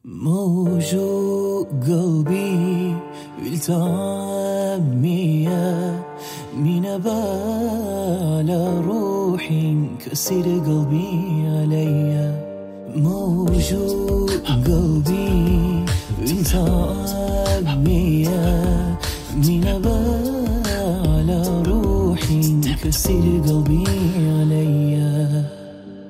موجوع قلبي والتعمية من بال روحي كسر قلبي عليا. موجوع قلبي والتعمية من بال روحي كسر قلبي عليا.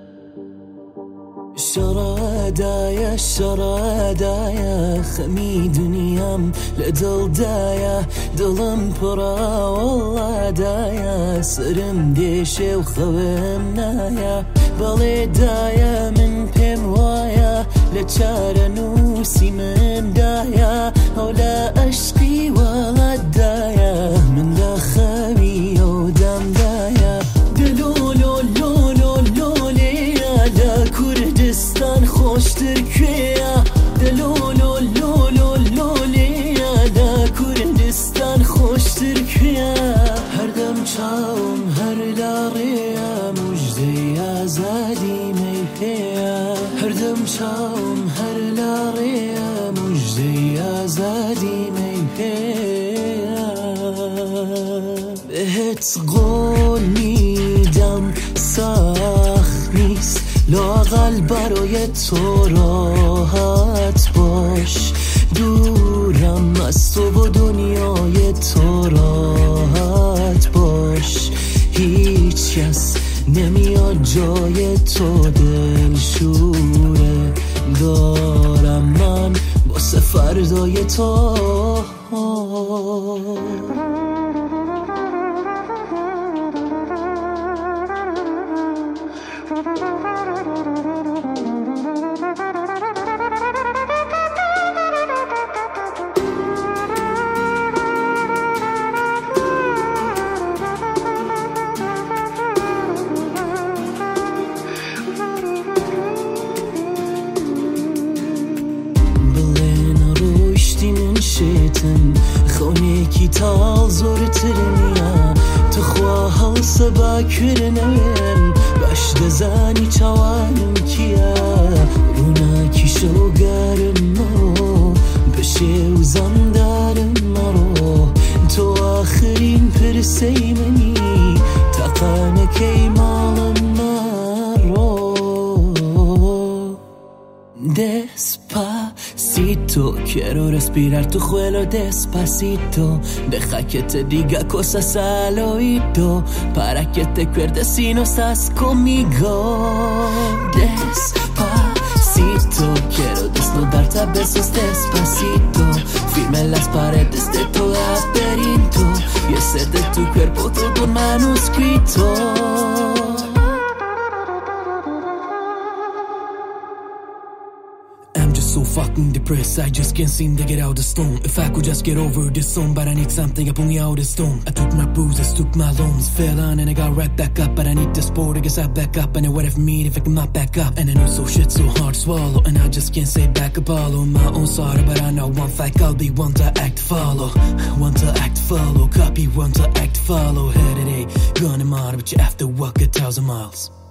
شرادايا خمي دنيام لدل دايا دلم برا والله دايا سرم ديشي وخوم نايا بالي دايا من بيم وايا لچار نوسي من دايا ولا أشقي ولا دايا من لا خمي ودام دايا دلولو لولو لوليا لا كردستان خوش تركيا دلولو لولو لوليا لا كردستان خوش تركيا. هر دم چاوم هر لاريا مجدي آزادي ميهيا. هر دم چاوم هر لاريا مجدي آزادي ميهيا. بهت قولي دم ساخنيس لاقل برای تو راحت باش دورم از تو و دنیای تو راحت باش. هیچ کس نمیاد جای تو دلشوره دارم من واسه فردای تو. خونێکی تاڵ زۆرتر نییە تخوا هەڵسە باکوێنەوێن باش دەزانی چاوانم کیە ڕووناکی شەوگارم مەڕۆ بە شێو زەمدارم مەڕۆ تۆ ئاخرین پرسەی منی تاقانەکەی ماڵم مەڕۆ. Despacito, quiero respirar tu suelo despacito. Deja que te diga cosas al oído para que te acuerdes si no estás conmigo. Despacito, quiero desnudarte a besos despacito. Firme las paredes de tu laberinto y hacer de tu cuerpo todo un manuscrito. So fucking depressed, I just can't seem to get out the stone. If I could just get over this song, but I need something to pull me out of stone. I took my bruises, took my loans, fell on and I got right back up. But I need the sport, I guess I back up. And what if me if I come out back up? And I knew so shit so hard to swallow, and I just can't say back up all on my own sorry. But I know one fact, I'll be one to act follow, one to act follow, copy one to act follow. Head it ain't gonna matter, but you have to walk 1,000 miles.